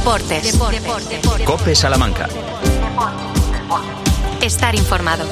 Deportes. COPE Salamanca. Estar informado.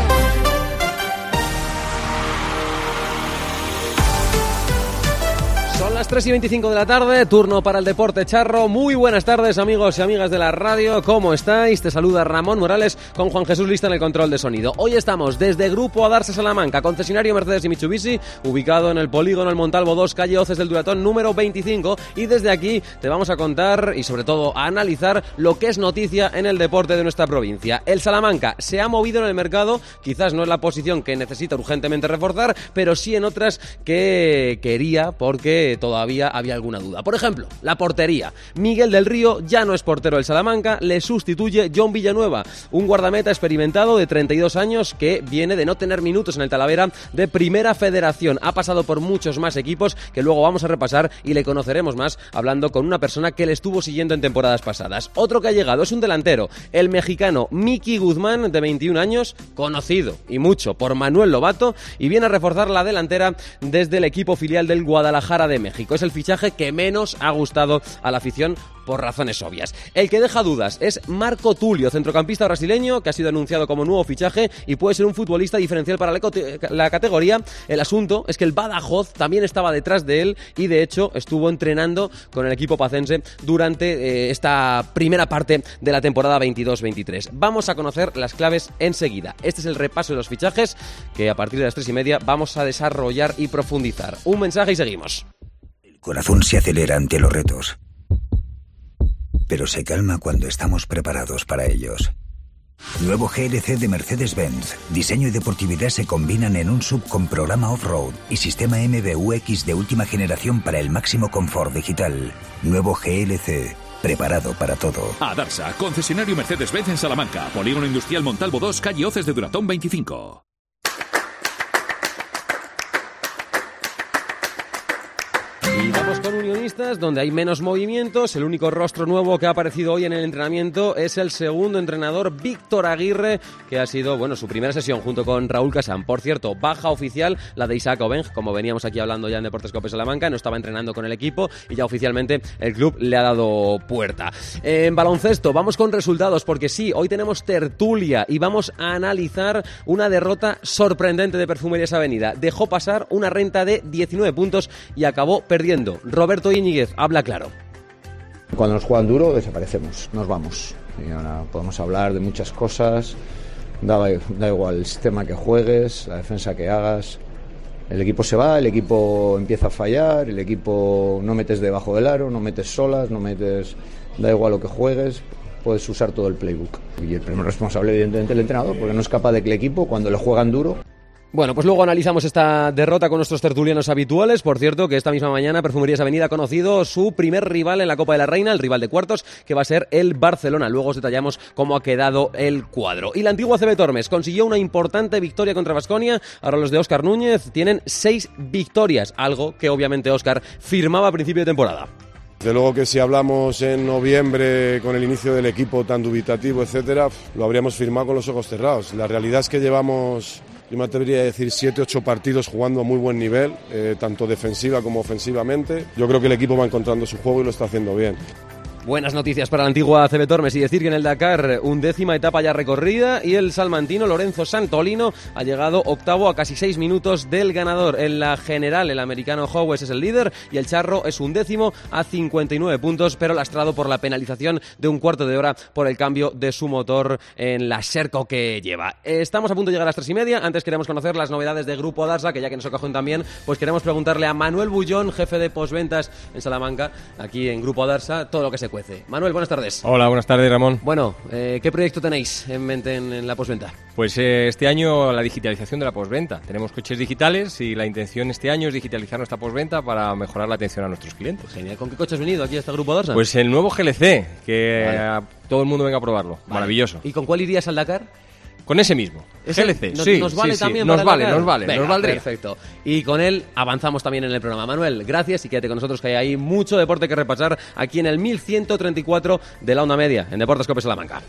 Son las 3:25 de la tarde, turno para el deporte charro. Muy buenas tardes, amigos y amigas de la radio. ¿Cómo estáis? Te saluda Ramón Morales con Juan Jesús Lista en el control de sonido. Hoy estamos desde Grupo Adarsa Salamanca, concesionario Mercedes y Mitsubishi, ubicado en el polígono El Montalvo 2, calle Hoces del Duratón número 25. Y desde aquí te vamos a contar y sobre todo a analizar lo que es noticia en el deporte de nuestra provincia. El Salamanca se ha movido en el mercado, quizás no es la posición que necesita urgentemente reforzar, pero sí en otras que quería porque todavía había alguna duda. Por ejemplo, la portería. Miguel del Río ya no es portero del Salamanca, le sustituye John Villanueva, un guardameta experimentado de 32 años que viene de no tener minutos en el Talavera de Primera Federación. Ha pasado por muchos más equipos que luego vamos a repasar y le conoceremos más hablando con una persona que le estuvo siguiendo en temporadas pasadas. Otro que ha llegado es un delantero, el mexicano Miki Guzmán, de 21 años, conocido y mucho por Manuel Lobato, y viene a reforzar la delantera desde el equipo filial del Guadalajara de México. Es el fichaje que menos ha gustado a la afición por razones obvias. El que deja dudas es Marco Tulio, centrocampista brasileño que ha sido anunciado como nuevo fichaje y puede ser un futbolista diferencial para la categoría. El asunto es que el Badajoz también estaba detrás de él y de hecho estuvo entrenando con el equipo pacense durante esta primera parte de la temporada 22-23. Vamos a conocer las claves enseguida. Este es el repaso de los fichajes que a partir de las 3:30 vamos a desarrollar y profundizar. Un mensaje y seguimos. El corazón se acelera ante los retos, pero se calma cuando estamos preparados para ellos. Nuevo GLC de Mercedes-Benz. Diseño y deportividad se combinan en un SUV con programa off-road y sistema MBUX de última generación para el máximo confort digital. Nuevo GLC. Preparado para todo. Adarsa, concesionario Mercedes-Benz en Salamanca. Polígono Industrial Montalvo 2, calle Hoces de Duratón 25. Y vamos con Unionistas, donde hay menos movimientos. El único rostro nuevo que ha aparecido hoy en el entrenamiento es el segundo entrenador, Víctor Aguirre, que ha sido, su primera sesión junto con Raúl Casán. Por cierto, baja oficial la de Isaac Obeng, como veníamos aquí hablando ya en Deportes COPE Salamanca, no estaba entrenando con el equipo y ya oficialmente el club le ha dado puerta. En baloncesto, vamos con resultados, porque sí, hoy tenemos tertulia y vamos a analizar una derrota sorprendente de Perfumerías Avenida. Dejó pasar una renta de 19 puntos y acabó perdiendo. Roberto Íñiguez habla claro. Cuando nos juegan duro desaparecemos, nos vamos. Y ahora podemos hablar de muchas cosas, da igual el sistema que juegues, la defensa que hagas. El equipo se va, el equipo empieza a fallar, el equipo no metes debajo del aro, no metes solas, da igual lo que juegues, puedes usar todo el playbook. Y el primer responsable evidentemente el entrenador, porque no es capaz de que el equipo, cuando le juegan duro... Bueno, pues luego analizamos esta derrota con nuestros tertulianos habituales. Por cierto, que esta misma mañana Perfumerías Avenida ha conocido su primer rival en la Copa de la Reina, el rival de cuartos, que va a ser el Barcelona. Luego os detallamos cómo ha quedado el cuadro. Y la antigua CB Tormes consiguió una importante victoria contra Baskonia. Ahora los de Óscar Núñez tienen 6 victorias, algo que obviamente Óscar firmaba a principio de temporada. Desde luego que si hablamos en noviembre con el inicio del equipo tan dubitativo, etcétera, lo habríamos firmado con los ojos cerrados. La realidad es que llevamos... Yo me atrevería a decir 7-8 partidos jugando a muy buen nivel, tanto defensiva como ofensivamente. Yo creo que el equipo va encontrando su juego y lo está haciendo bien. Buenas noticias para la antigua CB Tormes y decir que en el Dakar 11ª etapa ya recorrida y el salmantino Lorenzo Santolino ha llegado octavo a casi 6 minutos del ganador. En la general el americano Howes es el líder y el charro es 11º a 59 puntos, pero lastrado por la penalización de un cuarto de hora por el cambio de su motor en la Sherco que lleva. Estamos a punto de llegar a las 3:30. Antes queremos conocer las novedades de Grupo Adarsa, que ya que nos acogen también, pues queremos preguntarle a Manuel Bullón, jefe de posventas en Salamanca, aquí en Grupo Adarsa, todo lo que se cuece. Manuel, buenas tardes. Hola, buenas tardes, Ramón. Bueno, ¿qué proyecto tenéis en mente en la posventa? Pues este año la digitalización de la posventa. Tenemos coches digitales y la intención este año es digitalizar nuestra posventa para mejorar la atención a nuestros clientes. Genial. ¿Con qué coche has venido aquí a este Grupo Adarsa? Pues el nuevo GLC, que todo el mundo venga a probarlo. Vale. Maravilloso. ¿Y con cuál irías al Dakar? Con ese mismo, GLC, ¿Nos vale también? Nos vale, Venga, nos valdría. Perfecto. Y con él avanzamos también en el programa. Manuel, gracias y quédate con nosotros, que hay ahí mucho deporte que repasar aquí en el 1134 de la onda media, en Deportes COPE Salamanca.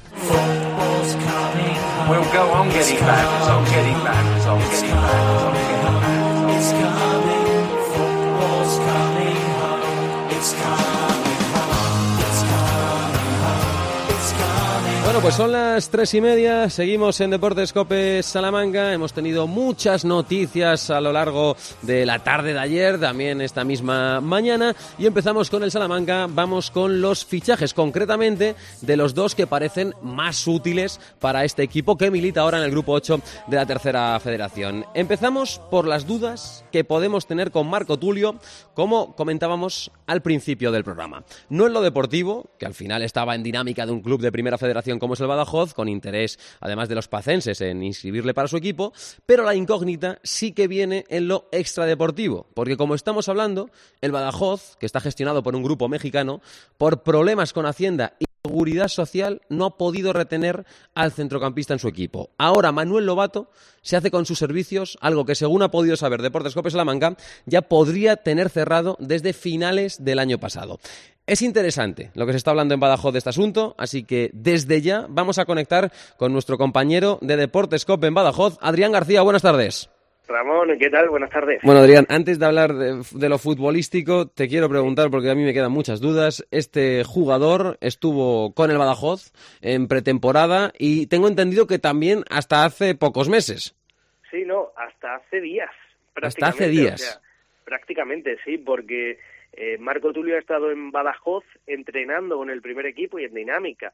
Bueno, pues son las 3:30, seguimos en Deportes COPE Salamanca, hemos tenido muchas noticias a lo largo de la tarde de ayer, también esta misma mañana, y empezamos con el Salamanca, vamos con los fichajes, concretamente de los dos que parecen más útiles para este equipo que milita ahora en el Grupo 8 de la Tercera Federación. Empezamos por las dudas que podemos tener con Marco Tulio, como comentábamos al principio del programa. No en lo deportivo, que al final estaba en dinámica de un club de Primera Federación como es el Badajoz, con interés, además de los pacenses, en inscribirle para su equipo, pero la incógnita sí que viene en lo extradeportivo, porque como estamos hablando, el Badajoz, que está gestionado por un grupo mexicano, por problemas con Hacienda y Seguridad Social, no ha podido retener al centrocampista en su equipo. Ahora Manuel Lobato se hace con sus servicios, algo que según ha podido saber Deportes COPE Salamanca, ya podría tener cerrado desde finales del año pasado. Es interesante lo que se está hablando en Badajoz de este asunto, así que desde ya vamos a conectar con nuestro compañero de Deportes COPE en Badajoz, Adrián García. Buenas tardes. Ramón, ¿qué tal? Buenas tardes. Bueno, Adrián, antes de hablar de lo futbolístico, te quiero preguntar, porque a mí me quedan muchas dudas. Este jugador estuvo con el Badajoz en pretemporada y tengo entendido que también hasta hace pocos meses. Sí, no, hasta hace días. Hasta hace días. O sea, prácticamente, sí, porque Marco Tulio ha estado en Badajoz entrenando con el primer equipo y en dinámica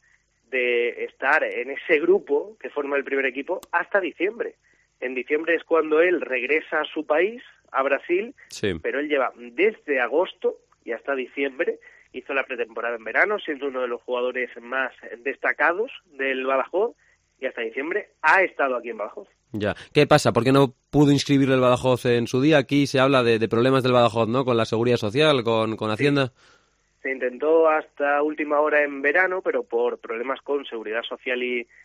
de estar en ese grupo que forma el primer equipo hasta diciembre. En diciembre es cuando él regresa a su país, a Brasil, sí. Pero él lleva desde agosto y hasta diciembre, hizo la pretemporada en verano, siendo uno de los jugadores más destacados del Badajoz, y hasta diciembre ha estado aquí en Badajoz. Ya. ¿Qué pasa? ¿Por qué no pudo inscribirle el Badajoz en su día? Aquí se habla de problemas del Badajoz, ¿no? Con la Seguridad Social, con Hacienda. Sí. Se intentó hasta última hora en verano, pero por problemas con Seguridad Social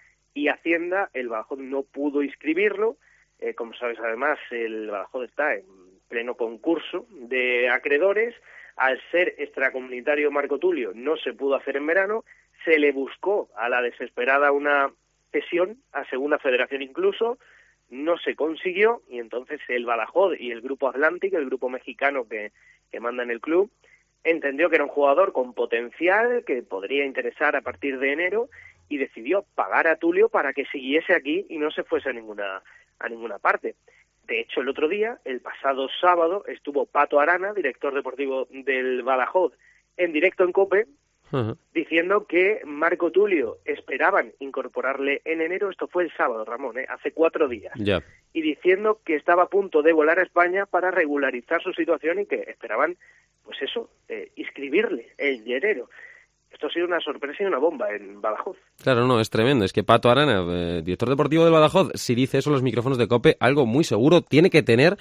y Hacienda, el Badajoz no pudo inscribirlo. Como sabes, además, el Badajoz está en pleno concurso de acreedores. Al ser extracomunitario Marco Tulio, no se pudo hacer en verano. Se le buscó a la desesperada una cesión a Segunda Federación incluso, no se consiguió, y entonces el Badajoz y el Grupo Atlántico, el grupo mexicano que manda en el club, entendió que era un jugador con potencial, que podría interesar a partir de enero, y decidió pagar a Tulio para que siguiese aquí y no se fuese a ninguna parte. De hecho, el otro día, el pasado sábado, estuvo Pato Arana, director deportivo del Badajoz, en directo en COPE, diciendo que Marco Tulio esperaban incorporarle en enero. Esto fue el sábado, Ramón, hace 4 días. Yeah. Y diciendo que estaba a punto de volar a España para regularizar su situación y que esperaban, pues eso, inscribirle en enero. Esto ha sido una sorpresa y una bomba en Badajoz. Claro, no, es tremendo. Es que Pato Arana, director deportivo del Badajoz, si dice eso en los micrófonos de COPE, algo muy seguro tiene que tener,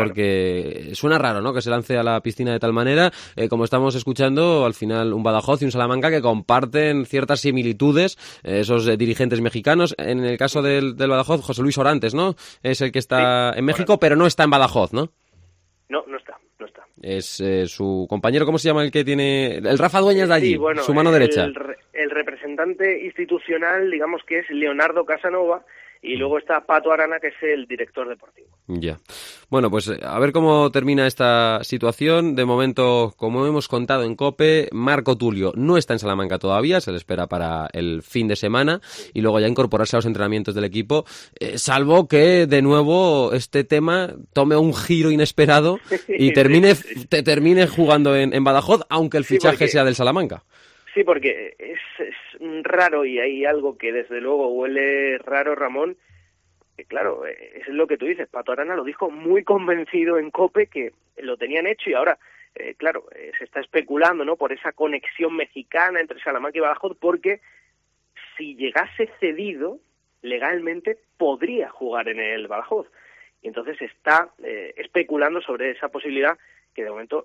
porque claro, suena raro, ¿no?, que se lance a la piscina de tal manera. Como estamos escuchando, al final un Badajoz y un Salamanca que comparten ciertas similitudes, esos dirigentes mexicanos. En el caso del Badajoz, José Luis Orantes, ¿no?, es el que está en México, pero no está en Badajoz, ¿no? No está. Es su compañero, ¿cómo se llama el que tiene...? El Rafa Dueñas de allí, sí, bueno, su mano derecha. El representante institucional, digamos que es Leonardo Casanova, y luego está Pato Arana, que es el director deportivo. Ya. Bueno, pues a ver cómo termina esta situación. De momento, como hemos contado en COPE, Marco Tulio no está en Salamanca todavía, se le espera para el fin de semana y luego ya incorporarse a los entrenamientos del equipo, salvo que de nuevo este tema tome un giro inesperado y termine jugando en Badajoz, aunque el fichaje sea del Salamanca. Sí, porque es raro, y hay algo que desde luego huele raro, Ramón. Claro, es lo que tú dices. Pato Arana lo dijo muy convencido en COPE que lo tenían hecho, y ahora, claro, se está especulando, ¿no?, por esa conexión mexicana entre Salamanca y Badajoz, porque si llegase cedido, legalmente podría jugar en el Badajoz. Y entonces se está especulando sobre esa posibilidad que de momento...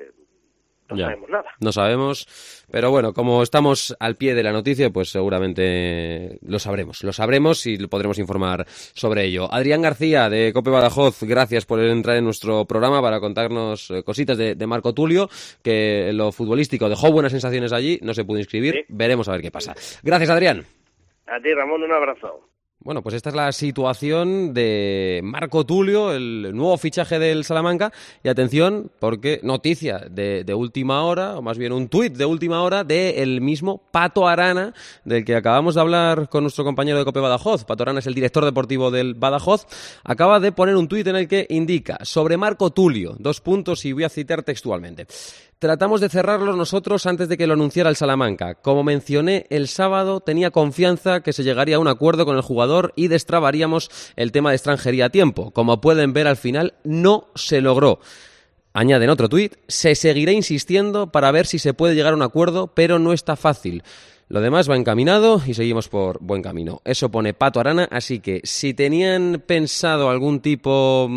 No sabemos nada. No sabemos, pero bueno, como estamos al pie de la noticia, pues seguramente lo sabremos y podremos informar sobre ello. Adrián García, de COPE Badajoz, gracias por entrar en nuestro programa para contarnos cositas de Marco Tulio, que en lo futbolístico dejó buenas sensaciones allí, no se pudo inscribir, sí. Veremos a ver qué pasa. Gracias, Adrián. A ti, Ramón, un abrazo. Bueno, pues esta es la situación de Marco Tulio, el nuevo fichaje del Salamanca. Y atención, porque noticia de última hora, o más bien un tuit de última hora, del mismo Pato Arana, del que acabamos de hablar con nuestro compañero de COPE Badajoz. Pato Arana es el director deportivo del Badajoz. Acaba de poner un tuit en el que indica sobre Marco Tulio, 2 puntos, y voy a citar textualmente. Tratamos de cerrarlo nosotros antes de que lo anunciara el Salamanca. Como mencioné el sábado, tenía confianza que se llegaría a un acuerdo con el jugador y destrabaríamos el tema de extranjería a tiempo. Como pueden ver, al final no se logró. Añade en otro tuit, se seguirá insistiendo para ver si se puede llegar a un acuerdo, pero no está fácil. Lo demás va encaminado y seguimos por buen camino. Eso pone Pato Arana, así que si tenían pensado algún tipo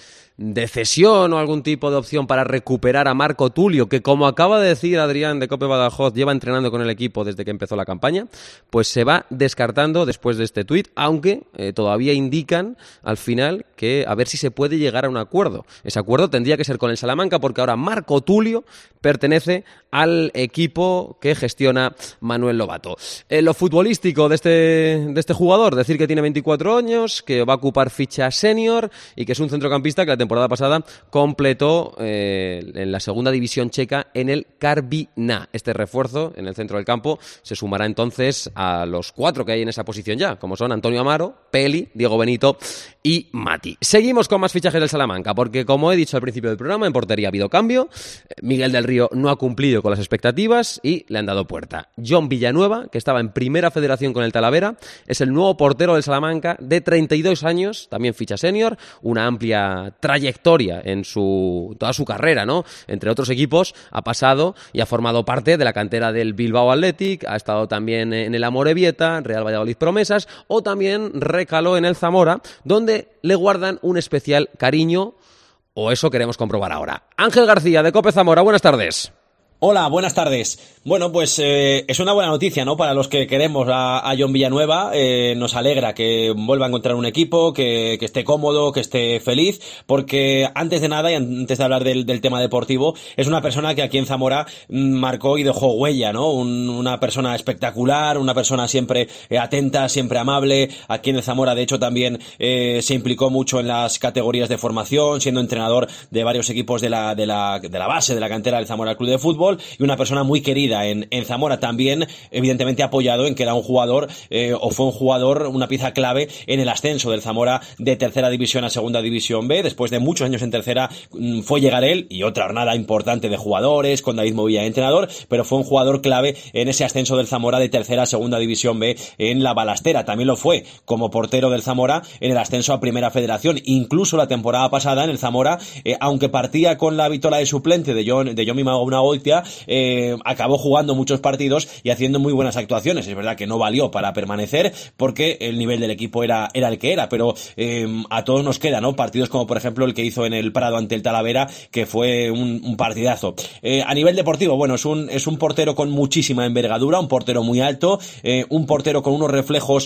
de cesión o algún tipo de opción para recuperar a Marco Tulio, que como acaba de decir Adrián de COPE Badajoz, lleva entrenando con el equipo desde que empezó la campaña, pues se va descartando después de este tuit, aunque todavía indican al final que a ver si se puede llegar a un acuerdo. Ese acuerdo tendría que ser con el Salamanca, porque ahora Marco Tulio pertenece al equipo que gestiona Manuel Lobato. Lo futbolístico de este jugador, decir que tiene 24 años, que va a ocupar ficha senior y que es un centrocampista que la temporada pasada completó en la segunda división checa en el Karviná. Este refuerzo en el centro del campo se sumará entonces a los 4 que hay en esa posición ya, como son Antonio Amaro, Peli, Diego Benito y Mati. Seguimos con más fichajes del Salamanca, porque como he dicho al principio del programa, en portería ha habido cambio. Miguel del Río no ha cumplido con las expectativas y le han dado puerta. John Villanueva, que estaba en primera federación con el Talavera, es el nuevo portero del Salamanca, de 32 años, también ficha senior, una amplia trayectoria en toda su carrera, ¿no? Entre otros equipos ha pasado y ha formado parte de la cantera del Bilbao Athletic, ha estado también en el Amorebieta, Real Valladolid Promesas, o también recaló en el Zamora, donde le guardan un especial cariño, o eso queremos comprobar ahora. Ángel García, de COPE Zamora, buenas tardes. Hola, buenas tardes. Bueno, pues es una buena noticia, ¿no? Para los que queremos a John Villanueva, nos alegra que vuelva a encontrar un equipo, que esté cómodo, que esté feliz, porque antes de nada y antes de hablar del tema deportivo, es una persona que aquí en Zamora marcó y dejó huella, ¿no? Una persona espectacular, una persona siempre atenta, siempre amable. Aquí en el Zamora, de hecho, también se implicó mucho en las categorías de formación, siendo entrenador de varios equipos de la base, de la cantera del Zamora Club de Fútbol, y una persona muy querida en Zamora, también evidentemente apoyado en que era un jugador o fue un jugador, una pieza clave en el ascenso del Zamora de tercera división a segunda división B. Después de muchos años en tercera fue llegar él y otra jornada importante de jugadores con David Movilla entrenador, pero fue un jugador clave en ese ascenso del Zamora de tercera a segunda división B en la Balastera. También lo fue como portero del Zamora en el ascenso a primera federación. Incluso la temporada pasada en el Zamora, aunque partía con la vitola de suplente de Yomi Magonagoitia, acabó jugando muchos partidos y haciendo muy buenas actuaciones. Es verdad que no valió para permanecer porque el nivel del equipo era el que era, pero a todos nos queda, ¿no? Partidos como por ejemplo el que hizo en el Prado ante el Talavera, que fue un partidazo. A nivel deportivo, bueno, es un portero con muchísima envergadura, un portero muy alto, un portero con unos reflejos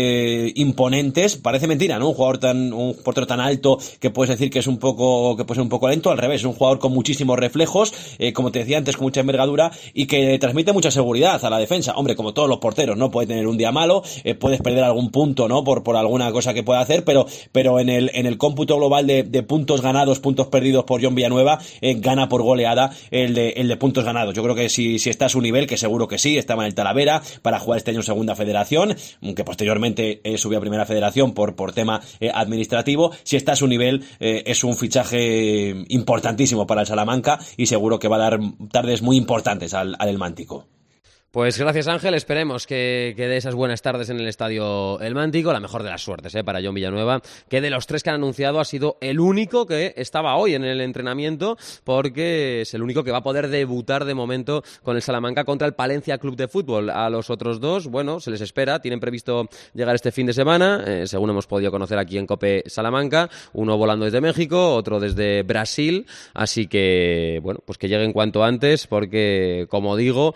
imponentes. Parece mentira, ¿no? Un portero tan alto que puedes decir que puede ser un poco lento. Al revés, es un jugador con muchísimos reflejos, como te decía antes, con mucha envergadura y que transmite mucha seguridad a la defensa. Hombre, como todos los porteros, ¿no? Puede tener un día malo, puedes perder algún punto, ¿no? Por alguna cosa que pueda hacer, pero en el cómputo global de puntos ganados, puntos perdidos por John Villanueva, gana por goleada el de puntos ganados. Yo creo que si está a su nivel, que seguro que sí, estaba en el Talavera para jugar este año en segunda federación, aunque posteriormente subió a primera federación por tema administrativo. Si está a su nivel, es un fichaje importantísimo para el Salamanca y seguro que va a dar tardes muy importantes al El Mántico. Pues gracias, Ángel. Esperemos que dé esas buenas tardes en el Estadio El Mántico. La mejor de las suertes para John Villanueva, que de los 3 que han anunciado ha sido el único que estaba hoy en el entrenamiento, porque es el único que va a poder debutar de momento con el Salamanca contra el Palencia Club de Fútbol. A los otros 2, bueno, se les espera. Tienen previsto llegar este fin de semana, según hemos podido conocer aquí en COPE Salamanca. Uno volando desde México, otro desde Brasil. Así que, bueno, pues que lleguen cuanto antes, porque, como digo,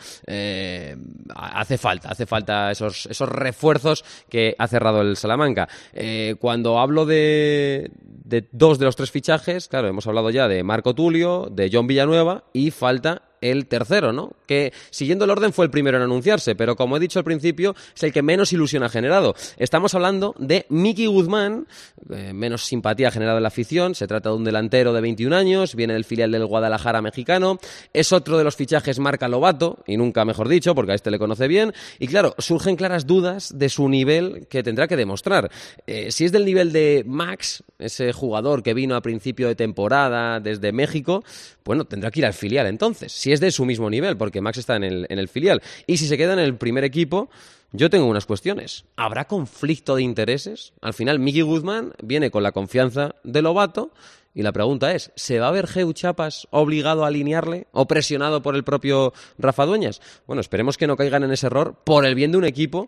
hace falta esos refuerzos que ha cerrado el Salamanca. Cuando hablo de 2 de los 3 fichajes, claro, hemos hablado ya de Marco Tulio, de John Villanueva, y falta el tercero, ¿no? Que siguiendo el orden fue el primero en anunciarse, pero como he dicho al principio, es el que menos ilusión ha generado. Estamos hablando de Miki Guzmán, menos simpatía ha generado en la afición. Se trata de un delantero de 21 años, viene del filial del Guadalajara mexicano, es otro de los fichajes marca Lobato, y nunca mejor dicho, porque a este le conoce bien, y claro, surgen claras dudas de su nivel que tendrá que demostrar. Si es del nivel de Max, ese jugador que vino a principio de temporada desde México, bueno, tendrá que ir al filial entonces, si es de su mismo nivel, porque Max está en el filial. Y si se queda en el primer equipo, yo tengo unas cuestiones. ¿Habrá conflicto de intereses? Al final, Miki Guzmán viene con la confianza de Lobato y la pregunta es, ¿se va a ver Geu Chapas obligado a alinearle o presionado por el propio Rafa Dueñas? Bueno, esperemos que no caigan en ese error por el bien de un equipo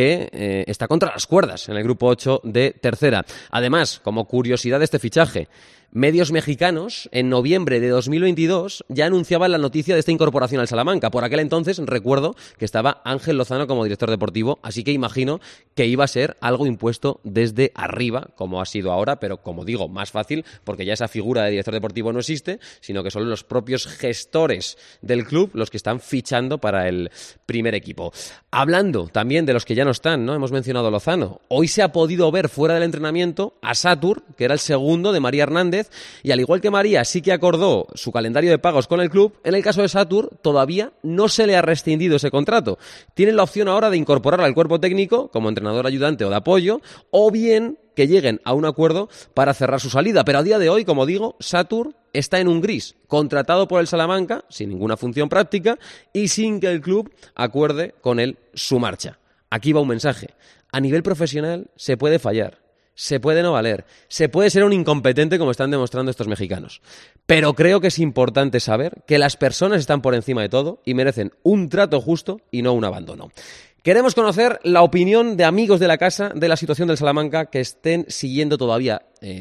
que está contra las cuerdas en el grupo 8 de tercera. Además, como curiosidad de este fichaje, medios mexicanos, en noviembre de 2022, ya anunciaban la noticia de esta incorporación al Salamanca. Por aquel entonces, recuerdo que estaba Ángel Lozano como director deportivo, así que imagino que iba a ser algo impuesto desde arriba, como ha sido ahora, pero como digo, más fácil, porque ya esa figura de director deportivo no existe, sino que son los propios gestores del club los que están fichando para el primer equipo. Hablando también de los que ya no están, ¿no? Hemos mencionado a Lozano. Hoy se ha podido ver fuera del entrenamiento a Satur, que era el segundo de María Hernández, y al igual que María sí que acordó su calendario de pagos con el club, en el caso de Satur todavía no se le ha rescindido ese contrato. Tienen la opción ahora de incorporarla al cuerpo técnico como entrenador ayudante o de apoyo, o bien que lleguen a un acuerdo para cerrar su salida. Pero a día de hoy, como digo, Satur está en un gris, contratado por el Salamanca, sin ninguna función práctica y sin que el club acuerde con él su marcha. Aquí va un mensaje. A nivel profesional se puede fallar. Se puede no valer, se puede ser un incompetente como están demostrando estos mexicanos. Pero creo que es importante saber que las personas están por encima de todo y merecen un trato justo y no un abandono. Queremos conocer la opinión de amigos de la casa de la situación del Salamanca que estén siguiendo todavía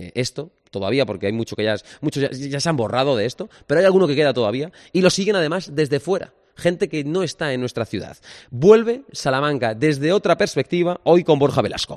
todavía porque hay muchos ya se han borrado de esto, pero hay alguno que queda todavía y lo siguen además desde fuera. Gente que no está en nuestra ciudad. Vuelve Salamanca desde otra perspectiva, hoy con Borja Velasco.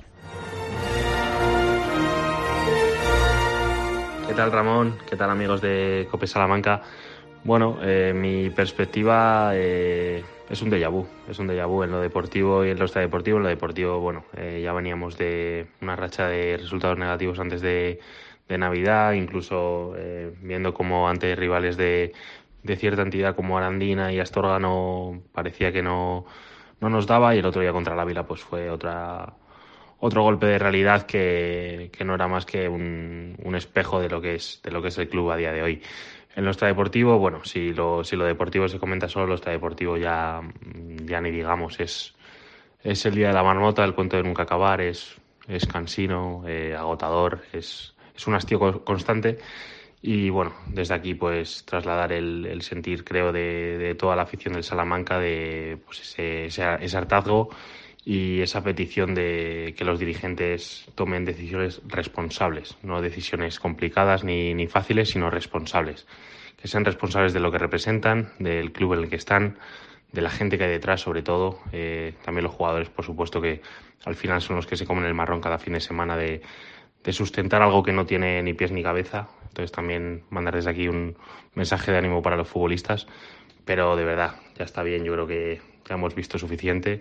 ¿Qué tal, Ramón? ¿Qué tal, amigos de Cope Salamanca? Bueno, mi perspectiva es un déjà vu. Es un déjà vu en lo deportivo y en lo extradeportivo. En lo deportivo, bueno, ya veníamos de una racha de resultados negativos antes de Navidad, incluso viendo como ante rivales de cierta entidad como Arandina y Astorga no parecía que no nos daba, y el otro día contra el Ávila pues fue otro golpe de realidad que no era más que un espejo de lo que es el club a día de hoy. En lo extradeportivo, bueno, si lo deportivo se comenta solo, lo extradeportivo ya ni digamos, es el día de la marmota, el cuento de nunca acabar, es cansino, agotador, es un hastío constante. Y bueno, desde aquí pues trasladar el sentir, creo, de toda la afición del Salamanca, de pues ese hartazgo y esa petición de que los dirigentes tomen decisiones responsables, no decisiones complicadas ni fáciles, sino responsables. Que sean responsables de lo que representan, del club en el que están, de la gente que hay detrás, sobre todo. También los jugadores, por supuesto, que al final son los que se comen el marrón cada fin de semana de sustentar algo que no tiene ni pies ni cabeza. Entonces también mandar desde aquí un mensaje de ánimo para los futbolistas. Pero de verdad, ya está bien, yo creo que ya hemos visto suficiente.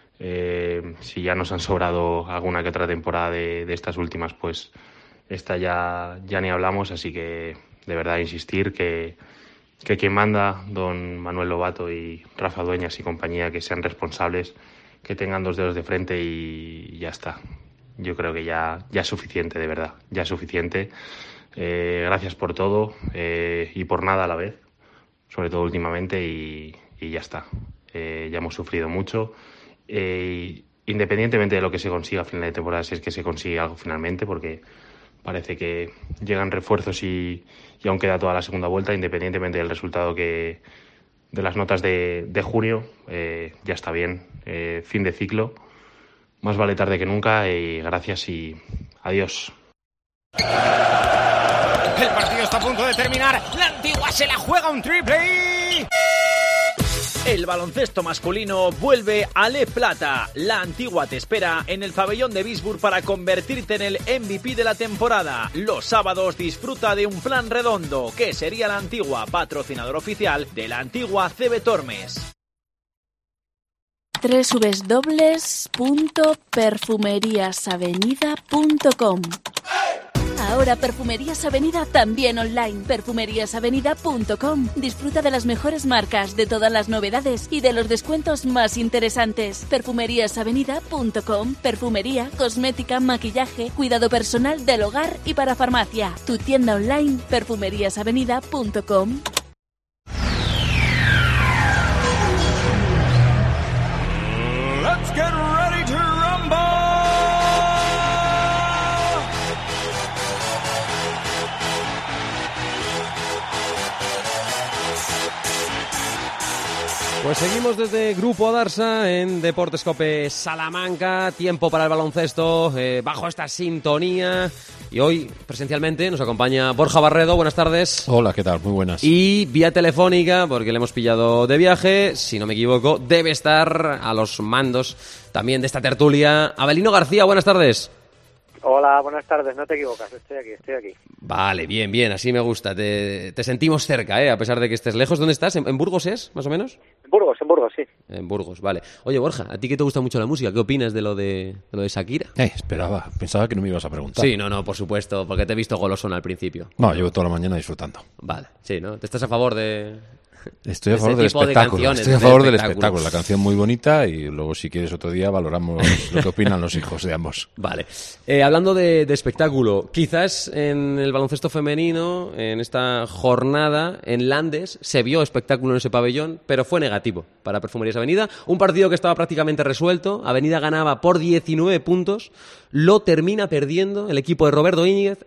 Si ya nos han sobrado alguna que otra temporada de estas últimas, pues esta ya ni hablamos. Así que de verdad insistir que quien manda, don Manuel Lobato y Rafa Dueñas y compañía, que sean responsables, que tengan dos dedos de frente y ya está. Yo creo que ya es suficiente, de verdad, ya es suficiente. Gracias por todo y por nada a la vez, sobre todo últimamente, y ya está. Ya hemos sufrido mucho. Independientemente de lo que se consiga a final de temporada, si es que se consigue algo finalmente, porque parece que llegan refuerzos y aún queda toda la segunda vuelta, independientemente del resultado de las notas de junio, ya está bien. Fin de ciclo, más vale tarde que nunca, y gracias y adiós. El partido está a punto de terminar. La Antigua se la juega un triple. El baloncesto masculino vuelve a Le Plata. La Antigua te espera en el pabellón de Bisburg para convertirte en el MVP de la temporada. Los sábados disfruta de un plan redondo, que sería La Antigua, patrocinador oficial de la Antigua CB Tormes. www.perfumeriasavenida.com. Ahora Perfumerías Avenida también online. Perfumeriasavenida.com. Disfruta de las mejores marcas, de todas las novedades y de los descuentos más interesantes. Perfumeriasavenida.com. Perfumería, cosmética, maquillaje, cuidado personal del hogar y para farmacia. Tu tienda online, perfumeriasavenida.com. Let's get ready to rumble. Pues seguimos desde Grupo Darsa en Deportes Cope Salamanca. Tiempo para el baloncesto bajo esta sintonía. Y hoy, presencialmente, nos acompaña Borja Barredo. Buenas tardes. Hola, ¿qué tal? Muy buenas. Y vía telefónica, porque le hemos pillado de viaje, si no me equivoco, debe estar a los mandos también de esta tertulia. Avelino García, buenas tardes. Hola, buenas tardes, no te equivocas, estoy aquí. Vale, bien, así me gusta. Te sentimos cerca, a pesar de que estés lejos. ¿Dónde estás? ¿En Burgos es, más o menos? En Burgos, sí. En Burgos, vale. Oye, Borja, ¿a ti que te gusta mucho la música? ¿Qué opinas de lo de Shakira? Pensaba que no me ibas a preguntar. Sí, no, por supuesto, porque te he visto golosón al principio. No, llevo toda la mañana disfrutando. Vale, sí, ¿no? ¿Te estás a favor de...? Estoy a favor del espectáculo. Estoy a favor del espectáculo. La canción muy bonita y luego, si quieres, otro día valoramos lo que opinan los hijos de ambos. Vale. Hablando de espectáculo, quizás en el baloncesto femenino, en esta jornada, en Landes, se vio espectáculo en ese pabellón, pero fue negativo para Perfumerías Avenida. Un partido que estaba prácticamente resuelto. Avenida ganaba por 19 puntos. Lo termina perdiendo el equipo de Roberto Íñiguez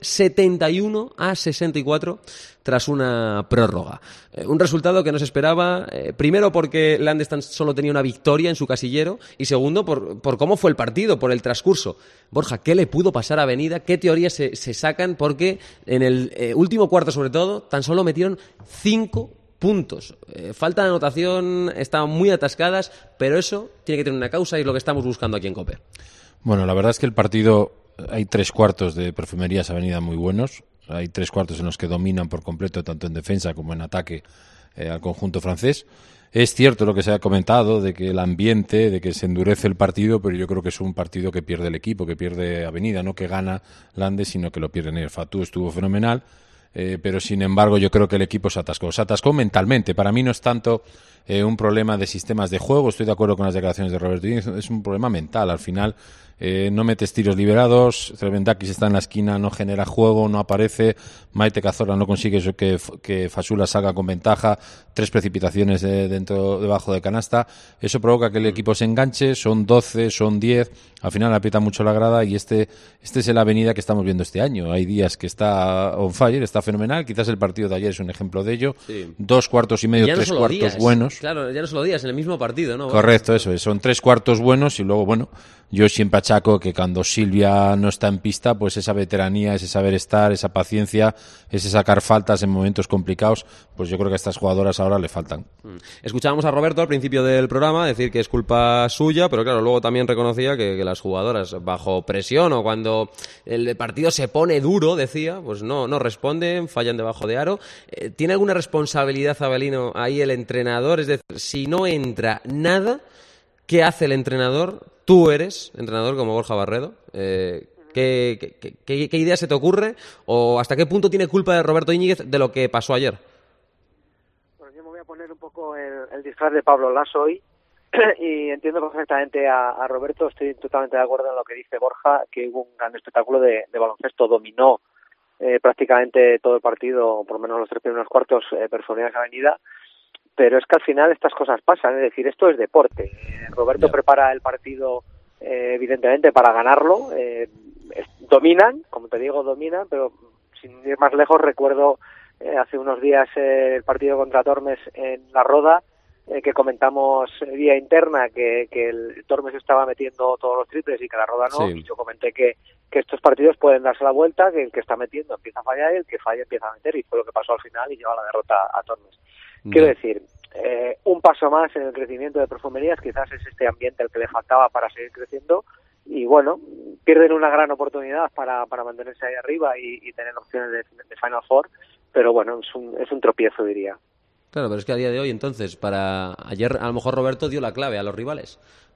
71-64 tras una prórroga. Un resultado que no se esperaba, primero porque Landes tan solo tenía una victoria en su casillero y segundo por cómo fue el partido, por el transcurso. Borja, ¿qué le pudo pasar a Avenida? ¿Qué teorías se sacan? Porque en el último cuarto, sobre todo, tan solo metieron 5 puntos. Falta de anotación, estaban muy atascadas, pero eso tiene que tener una causa y es lo que estamos buscando aquí en COPE. Bueno, la verdad es que el partido, hay 3 cuartos de Perfumerías Avenida muy buenos. Hay 3 cuartos en los que dominan por completo, tanto en defensa como en ataque, al conjunto francés. Es cierto lo que se ha comentado, de que el ambiente, de que se endurece el partido, pero yo creo que es un partido que pierde el equipo, que pierde Avenida, no que gana Landes, sino que lo pierde Ner. Fatou estuvo fenomenal, pero sin embargo yo creo que el equipo se atascó mentalmente. Para mí no es tanto un problema de sistemas de juego, estoy de acuerdo con las declaraciones de Roberto Íñiguez, es un problema mental. Al final no metes tiros liberados, Cervendakis está en la esquina, no genera juego, no aparece, Maite Cazorla no consigue eso, que Fasula salga con ventaja, 3 precipitaciones debajo de canasta, eso provoca que el equipo se enganche, son 12, son 10, al final aprieta mucho la grada y este es el Avenida que estamos viendo este año. Hay días que está on fire, está fenomenal, quizás el partido de ayer es un ejemplo de ello, sí. 2 cuartos y medio, 3 cuartos buenos. Claro, ya no solo días, en el mismo partido, ¿no? Correcto, eso es, son 3 cuartos buenos y luego, bueno, yo siempre achaco que cuando Silvia no está en pista, pues esa veteranía, ese saber estar, esa paciencia, ese sacar faltas en momentos complicados, pues yo creo que a estas jugadoras ahora le faltan. Escuchábamos a Roberto al principio del programa decir que es culpa suya, pero claro, luego también reconocía que las jugadoras bajo presión o cuando el partido se pone duro, decía, pues no responden, fallan debajo de aro. ¿Tiene alguna responsabilidad, Avelino, ahí el entrenador? Es decir, si no entra nada, ¿qué hace el entrenador? Tú eres entrenador como Borja Barredo. ¿Qué idea se te ocurre? ¿O hasta qué punto tiene culpa de Roberto Íñiguez de lo que pasó ayer? Bueno, yo me voy a poner un poco el disfraz de Pablo Lasso hoy y entiendo perfectamente a Roberto. Estoy totalmente de acuerdo en lo que dice Borja, que hubo un gran espectáculo de baloncesto. Dominó prácticamente todo el partido, por lo menos los 3 primeros cuartos, Perfumerías Avenida. Pero es que al final estas cosas pasan, es decir, esto es deporte. Roberto prepara el partido evidentemente para ganarlo, dominan, como te digo, pero sin ir más lejos recuerdo hace unos días el partido contra Tormes en La Roda, que comentamos vía interna que el Tormes estaba metiendo todos los triples y que La Roda no, sí. Y yo comenté que estos partidos pueden darse la vuelta, que el que está metiendo empieza a fallar y el que falla empieza a meter, y fue lo que pasó al final y lleva la derrota a Tormes. Quiero decir, un paso más en el crecimiento de Perfumerías, quizás es este ambiente el que le faltaba para seguir creciendo, y bueno, pierden una gran oportunidad para mantenerse ahí arriba y tener opciones de Final Four, pero bueno, es un tropiezo, diría. Claro, pero es que a día de hoy, entonces, ayer a lo mejor Roberto dio la clave a los rivales.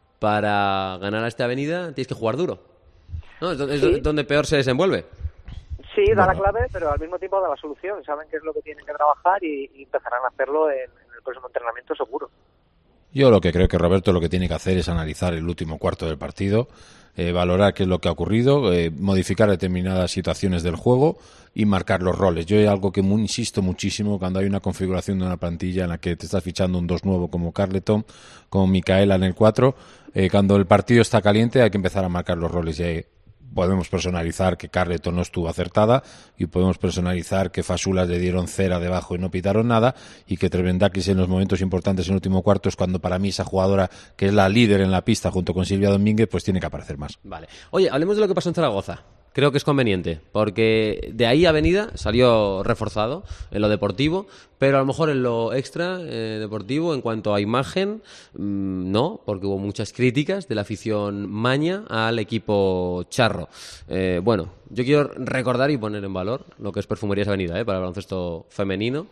Para ganar a esta Avenida tienes que jugar duro, ¿no? Es donde peor se desenvuelve. Sí, da la clave, pero al mismo tiempo da la solución. Saben qué es lo que tienen que trabajar y empezarán a hacerlo en el próximo entrenamiento, seguro. Yo lo que creo que Roberto lo que tiene que hacer es analizar el último cuarto del partido, valorar qué es lo que ha ocurrido, modificar determinadas situaciones del juego y marcar los roles. Yo hay algo que insisto muchísimo cuando hay una configuración de una plantilla en la que te estás fichando un 2 nuevo como Carleton, como Micaela en el 4, cuando el partido está caliente hay que empezar a marcar los roles. Y podemos personalizar que Carleton no estuvo acertada y podemos personalizar que Fasulas le dieron cera debajo y no pitaron nada, y que Trevendakis en los momentos importantes en el último cuarto es cuando para mí esa jugadora que es la líder en la pista junto con Silvia Domínguez pues tiene que aparecer más. Vale. Oye, hablemos de lo que pasó en Zaragoza. Creo que es conveniente, porque de ahí Avenida salió reforzado en lo deportivo, pero a lo mejor en lo extra deportivo, en cuanto a imagen, no, porque hubo muchas críticas de la afición maña al equipo charro. Bueno, yo quiero recordar y poner en valor lo que es Perfumerías Avenida, para el baloncesto femenino.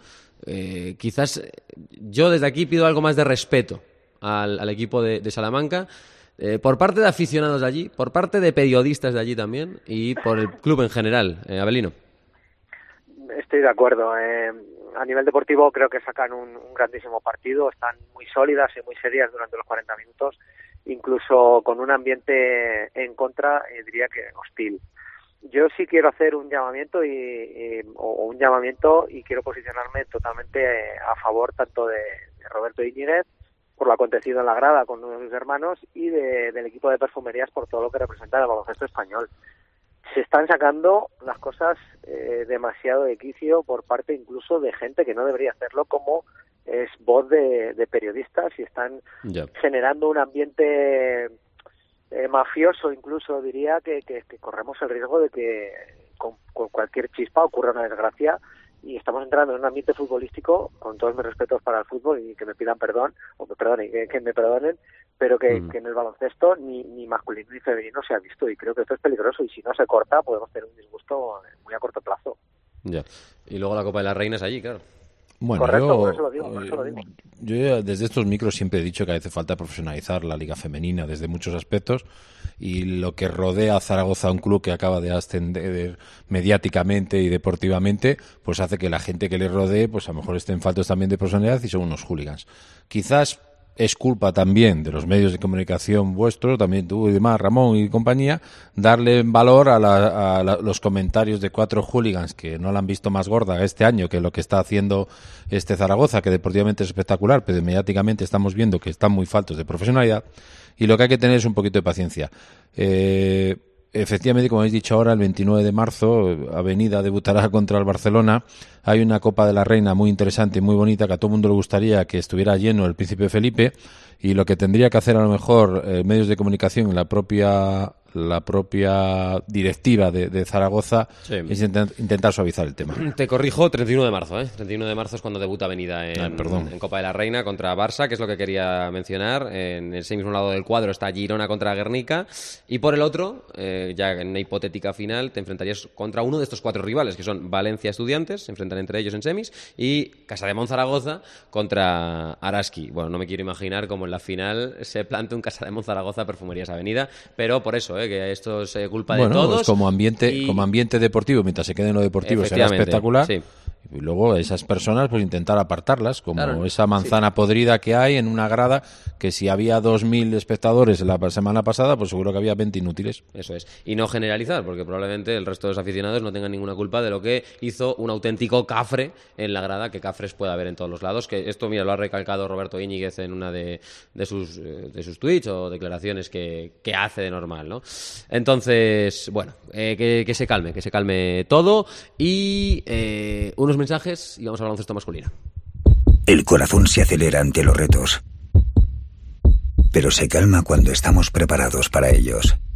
Quizás yo desde aquí pido algo más de respeto al equipo de Salamanca, por parte de aficionados de allí, por parte de periodistas de allí también y por el club en general. Abelino. Estoy de acuerdo. A nivel deportivo creo que sacan un grandísimo partido, están muy sólidas y muy serias durante los 40 minutos, incluso con un ambiente en contra, diría que hostil. Yo sí quiero hacer un llamamiento y quiero posicionarme totalmente a favor tanto de Roberto Íñiguez por lo acontecido en la grada con uno de sus hermanos y del equipo de Perfumerías por todo lo que representa el baloncesto español. Se están sacando las cosas demasiado de quicio por parte incluso de gente que no debería hacerlo, como es voz de periodistas, y están generando un ambiente mafioso, incluso diría que corremos el riesgo de que con cualquier chispa ocurra una desgracia. Y estamos entrando en un ambiente futbolístico, con todos mis respetos para el fútbol, y que me pidan perdón, o que me perdonen, pero que en el baloncesto ni masculino ni femenino se ha visto, y creo que esto es peligroso, y si no se corta podemos tener un disgusto muy a corto plazo. Ya. Y luego la Copa de las Reinas allí, claro. Bueno, correcto, por eso lo digo. Yo desde estos micros siempre he dicho que hace falta profesionalizar la liga femenina desde muchos aspectos, y lo que rodea a Zaragoza, un club que acaba de ascender mediáticamente y deportivamente, pues hace que la gente que le rodee pues a lo mejor estén faltos también de personalidad y son unos hooligans. Quizás es culpa también de los medios de comunicación vuestros, también tú y demás, Ramón y compañía, darle valor a los comentarios de 4 hooligans que no la han visto más gorda este año que lo que está haciendo este Zaragoza, que deportivamente es espectacular, pero mediáticamente estamos viendo que están muy faltos de profesionalidad, y lo que hay que tener es un poquito de paciencia. Efectivamente, como habéis dicho ahora, el 29 de marzo, Avenida debutará contra el Barcelona. Hay una Copa de la Reina muy interesante y muy bonita, que a todo el mundo le gustaría que estuviera lleno el Príncipe Felipe, y lo que tendría que hacer a lo mejor medios de comunicación en la propia directiva de Zaragoza es intentar suavizar el tema. Te corrijo, 31 de marzo, 31 de marzo es cuando debuta Avenida en Copa de la Reina contra Barça, que es lo que quería mencionar. En ese mismo lado del cuadro está Girona contra Guernica, y por el otro, ya en una hipotética final, te enfrentarías contra uno de estos 4 rivales, que son Valencia Estudiantes, se enfrentan entre ellos en semis, y Casademont Zaragoza contra Araski. Bueno, no me quiero imaginar cómo en la final se plante un Casademont Zaragoza Perfumerías Avenida, pero por eso, que esto es culpa de todos. Pues como ambiente deportivo, mientras se quede en lo deportivo será espectacular. Sí. Y luego esas personas, pues intentar apartarlas, como esa manzana podrida que hay en una grada, que si había 2.000 espectadores la semana pasada, pues seguro que había 20 inútiles. Eso es. Y no generalizar, porque probablemente el resto de los aficionados no tengan ninguna culpa de lo que hizo un auténtico cafre en la grada, que cafres puede haber en todos los lados. Que esto, mira, lo ha recalcado Roberto Íñiguez en una de sus tweets o declaraciones que hace de normal, ¿no? Entonces, bueno, que se calme todo, y unos mensajes y vamos al baloncesto masculino. El corazón se acelera ante los retos, pero se calma cuando estamos preparados para ellos.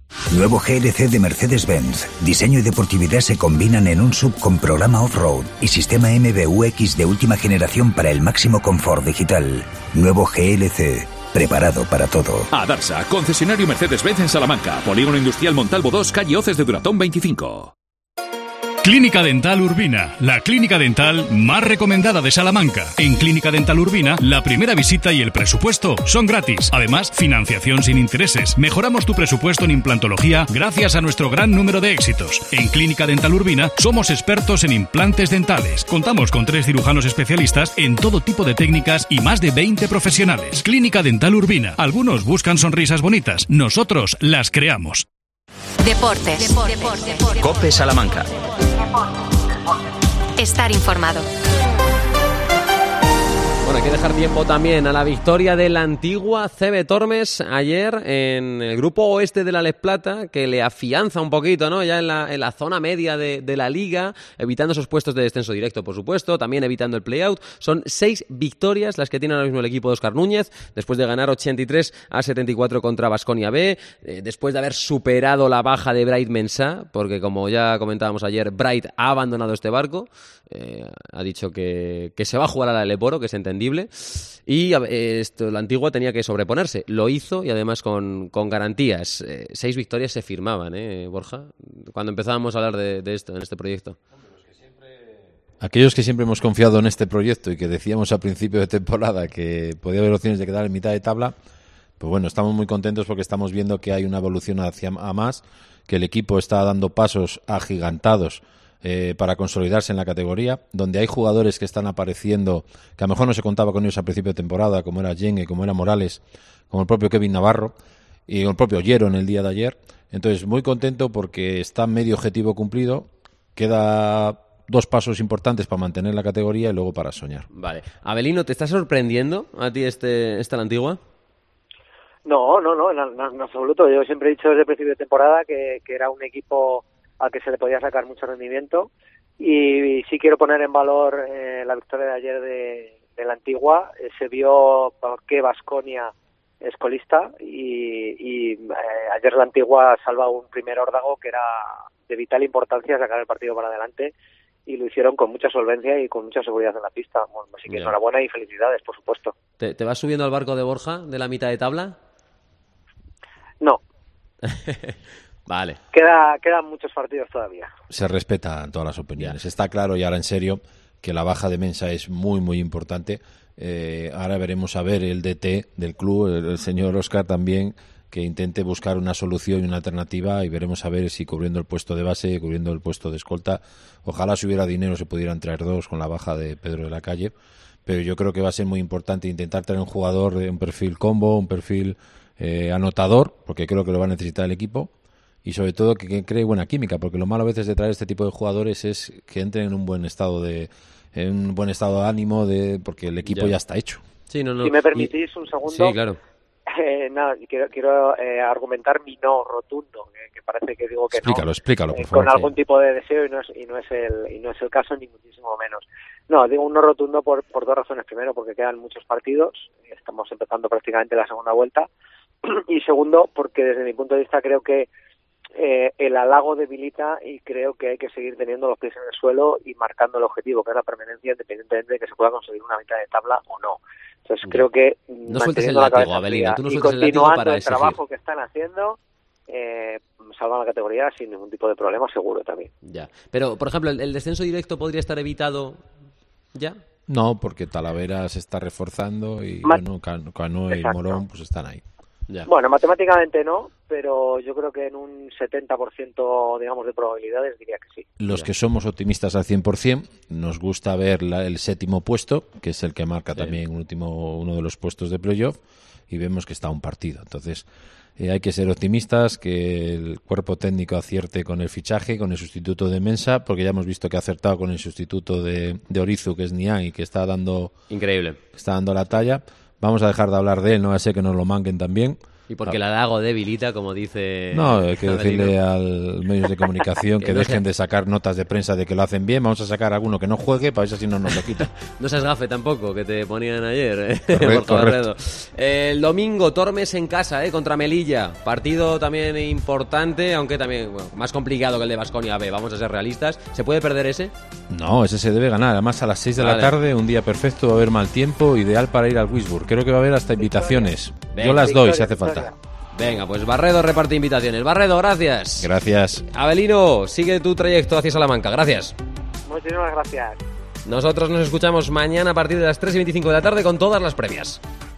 Nuevo GLC de Mercedes-Benz. Diseño y deportividad se combinan en un SUV con programa off-road y sistema MBUX de última generación para el máximo confort digital. Nuevo GLC. Preparado para todo. Adarsa, concesionario Mercedes-Benz en Salamanca. Polígono Industrial Montalvo 2, calle Hoces de Duratón 25. Clínica Dental Urbina, la clínica dental más recomendada de Salamanca. En Clínica Dental Urbina, la primera visita y el presupuesto son gratis. Además, financiación sin intereses. Mejoramos tu presupuesto en implantología gracias a nuestro gran número de éxitos. En Clínica Dental Urbina somos expertos en implantes dentales. Contamos con 3 cirujanos especialistas en todo tipo de técnicas y más de 20 profesionales. Clínica Dental Urbina. Algunos buscan sonrisas bonitas, nosotros las creamos. Deportes. COPE Salamanca. Estar informado. Bueno, hay que dejar tiempo también a la victoria de la Antigua CB Tormes ayer en el grupo oeste de la Les Plata, que le afianza un poquito, ¿no? Ya en la zona media de la liga, evitando esos puestos de descenso directo, por supuesto, también evitando el play-out. Son 6 victorias las que tiene ahora mismo el equipo de Óscar Núñez, después de ganar 83-74 contra Baskonia B, después de haber superado la baja de Bright Mensah, porque como ya comentábamos ayer, Bright ha abandonado este barco, ha dicho que se va a jugar a la Leporo, que es entendible, y la Antigua tenía que sobreponerse. Lo hizo y además con garantías. 6 victorias se firmaban, Borja, cuando empezábamos a hablar de esto, en este proyecto. Aquellos que siempre hemos confiado en este proyecto y que decíamos a principio de temporada que podía haber opciones de quedar en mitad de tabla, pues bueno, estamos muy contentos porque estamos viendo que hay una evolución hacia más, que el equipo está dando pasos agigantados para consolidarse en la categoría, donde hay jugadores que están apareciendo, que a lo mejor no se contaba con ellos a principio de temporada, como era Yengue, como era Morales, como el propio Kevin Navarro y el propio Yero en el día de ayer. Entonces, muy contento porque está medio objetivo cumplido, queda 2 pasos importantes para mantener la categoría y luego para soñar. Vale. Abelino, ¿te está sorprendiendo a ti esta la Antigua? No, en absoluto. Yo siempre he dicho desde el principio de temporada que era un equipo al que se le podía sacar mucho rendimiento, y sí quiero poner en valor la victoria de ayer de la Antigua. Se vio por qué Baskonia es colista, y ayer la Antigua salva un primer órdago que era de vital importancia sacar el partido para adelante, y lo hicieron con mucha solvencia y con mucha seguridad en la pista. Bueno, así que enhorabuena y felicidades, por supuesto. ¿Te vas subiendo al barco de Borja de la mitad de tabla? No. Vale. Quedan muchos partidos todavía. Se respetan todas las opiniones. Está claro, y ahora en serio, que la baja de Mensah es muy, muy importante. Ahora veremos a ver el DT del club, el señor Óscar también, que intente buscar una solución y una alternativa, y veremos a ver si cubriendo el puesto de base, cubriendo el puesto de escolta, ojalá si hubiera dinero se pudieran traer 2 con la baja de Pedro de la Calle, pero yo creo que va a ser muy importante intentar tener un jugador de un perfil combo, un perfil anotador, porque creo que lo va a necesitar el equipo, y sobre todo que cree buena química, porque lo malo a veces de traer este tipo de jugadores es que entren en un buen estado de ánimo, porque el equipo ya está hecho. Sí, no. Si me permitís un segundo. Sí, claro. Quiero argumentar mi no rotundo, que parece que digo que explícalo, por favor. Con algún tipo de deseo, y no es el caso, ni muchísimo menos. No, digo un no rotundo por 2 razones. Primero, porque quedan muchos partidos, estamos empezando prácticamente la segunda vuelta, y segundo, porque desde mi punto de vista creo que el halago debilita, y creo que hay que seguir teniendo los pies en el suelo y marcando el objetivo, que es la permanencia, independientemente de que se pueda conseguir una mitad de tabla o no. Entonces creo que no sueltes el látigo, Abelino, tú no sueltes el látigo para exigir. El trabajo que están haciendo, salvan la categoría sin ningún tipo de problema, seguro también. Ya, pero por ejemplo, ¿el descenso directo podría estar evitado ya? No, porque Talavera se está reforzando y Cano y Morón pues están ahí. Ya. Bueno, matemáticamente no, pero yo creo que en un 70%, digamos, de probabilidades diría que sí. Los que somos optimistas al 100%, nos gusta ver el 7º puesto, que es el que marca también uno de los puestos de playoff, y vemos que está a un partido. Entonces, hay que ser optimistas, que el cuerpo técnico acierte con el fichaje, con el sustituto de Mensah, porque ya hemos visto que ha acertado con el sustituto de Orizu, que es Niang, y que está dando... Increíble. Está dando la talla. Vamos a dejar de hablar de él, no va a ser que nos lo manquen también, Y porque la Dago debilita, como dice... No, hay que decirle a los medios de comunicación que no dejen de sacar notas de prensa de que lo hacen bien. Vamos a sacar alguno que no juegue, para ver si no nos lo quitan. No seas gafe tampoco, que te ponían ayer. Correcto. El domingo, Tormes en casa, contra Melilla. Partido también importante, aunque también más complicado que el de Baskonia B. Vamos a ser realistas. ¿Se puede perder ese? No, ese se debe ganar. Además, a las 6 de la tarde, un día perfecto, va a haber mal tiempo, ideal para ir al Wisburg. Creo que va a haber hasta invitaciones. Venga, yo las doy si hace falta. Venga, pues Barredo reparte invitaciones. Barredo, gracias. Gracias. Abelino, sigue tu trayecto hacia Salamanca. Gracias. Muchísimas gracias. Nosotros nos escuchamos mañana a partir de las 3:25 de la tarde con todas las previas.